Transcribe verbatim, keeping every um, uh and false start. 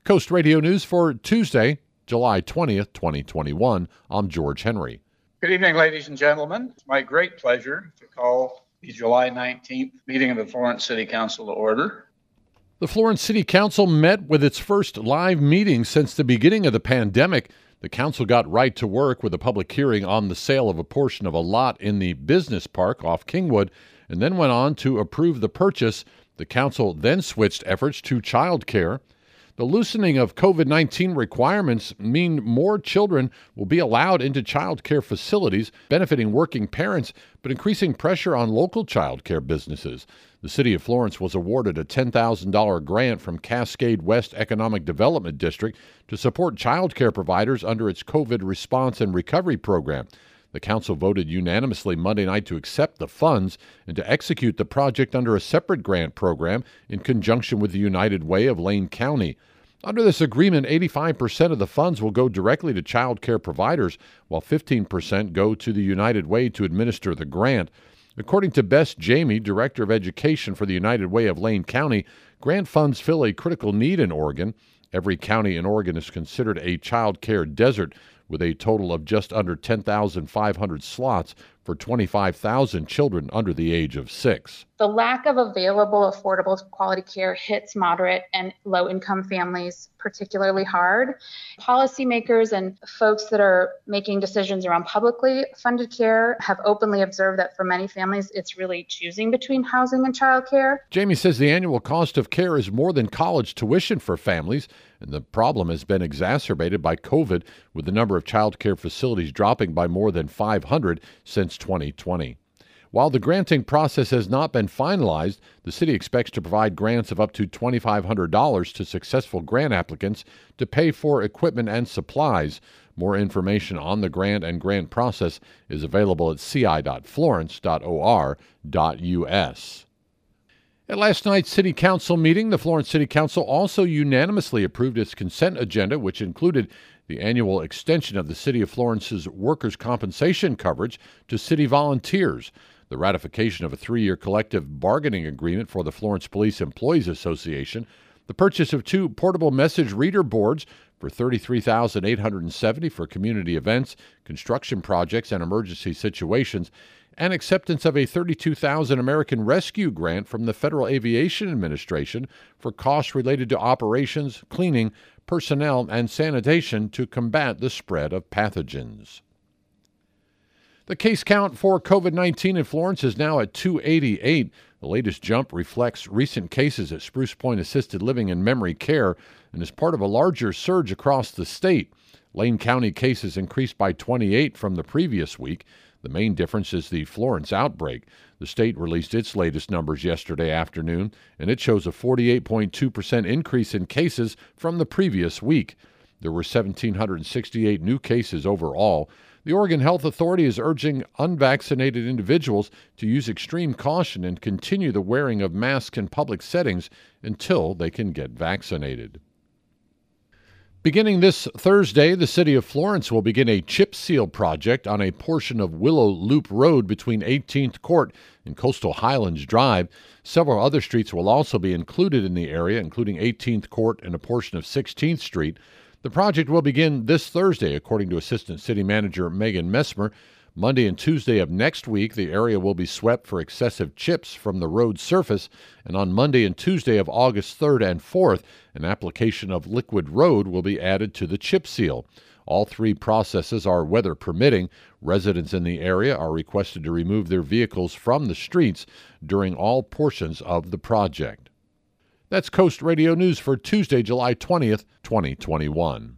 Coast Radio News for Tuesday, July twentieth, twenty twenty-one. I'm George Henry. Good evening, ladies and gentlemen. It's my great pleasure to call the July nineteenth meeting of the Florence City Council to order. The Florence City Council met with its first live meeting since the beginning of the pandemic. The council got right to work with a public hearing on the sale of a portion of a lot in the business park off Kingwood, and then went on to approve the purchase. The council then switched efforts to child care. The loosening of COVID nineteen requirements mean more children will be allowed into child care facilities, benefiting working parents, but increasing pressure on local child care businesses. The City of Florence was awarded a ten thousand dollars grant from Cascade West Economic Development District to support child care providers under its COVID response and recovery program. The council voted unanimously Monday night to accept the funds and to execute the project under a separate grant program in conjunction with the United Way of Lane County. Under this agreement, eighty-five percent of the funds will go directly to child care providers, while fifteen percent go to the United Way to administer the grant. According to Bess Jamie, Director of Education for the United Way of Lane County, grant funds fill a critical need in Oregon. Every county in Oregon is considered a child care desert, with a total of just under ten thousand five hundred slots for twenty-five thousand children under the age of six. The lack of available, affordable, quality care hits moderate and low-income families particularly hard. Policymakers and folks that are making decisions around publicly funded care have openly observed that for many families, it's really choosing between housing and childcare. Jamie says the annual cost of care is more than college tuition for families, and the problem has been exacerbated by COVID, with the number of child care facilities dropping by more than five hundred since twenty twenty. While the granting process has not been finalized, the city expects to provide grants of up to twenty-five hundred dollars to successful grant applicants to pay for equipment and supplies. More information on the grant and grant process is available at c i dot florence dot o r dot u s. At last night's City Council meeting, the Florence City Council also unanimously approved its consent agenda, which included the annual extension of the City of Florence's workers' compensation coverage to city volunteers, the ratification of a three-year collective bargaining agreement for the Florence Police Employees Association, the purchase of two portable message reader boards for thirty-three thousand eight hundred seventy dollars for community events, construction projects, and emergency situations, and acceptance of a thirty-two thousand dollars American Rescue Grant from the Federal Aviation Administration for costs related to operations, cleaning, personnel, and sanitation to combat the spread of pathogens. The case count for COVID nineteen in Florence is now at two hundred eighty-eight. The latest jump reflects recent cases at Spruce Point Assisted Living and Memory Care and is part of a larger surge across the state. Lane County cases increased by twenty-eight from the previous week. The main difference is the Florence outbreak. The state released its latest numbers yesterday afternoon, and it shows a forty-eight point two percent increase in cases from the previous week. There were one thousand seven hundred sixty-eight new cases overall. The Oregon Health Authority is urging unvaccinated individuals to use extreme caution and continue the wearing of masks in public settings until they can get vaccinated. Beginning this Thursday, the City of Florence will begin a chip seal project on a portion of Willow Loop Road between eighteenth Court and Coastal Highlands Drive. Several other streets will also be included in the area, including eighteenth Court and a portion of sixteenth Street. The project will begin this Thursday, according to Assistant City Manager Megan Messmer. Monday and Tuesday of next week, the area will be swept for excessive chips from the road surface, and on Monday and Tuesday of August third and fourth, an application of liquid road will be added to the chip seal. All three processes are weather permitting. Residents in the area are requested to remove their vehicles from the streets during all portions of the project. That's Coast Radio News for Tuesday, July twentieth, twenty twenty-one.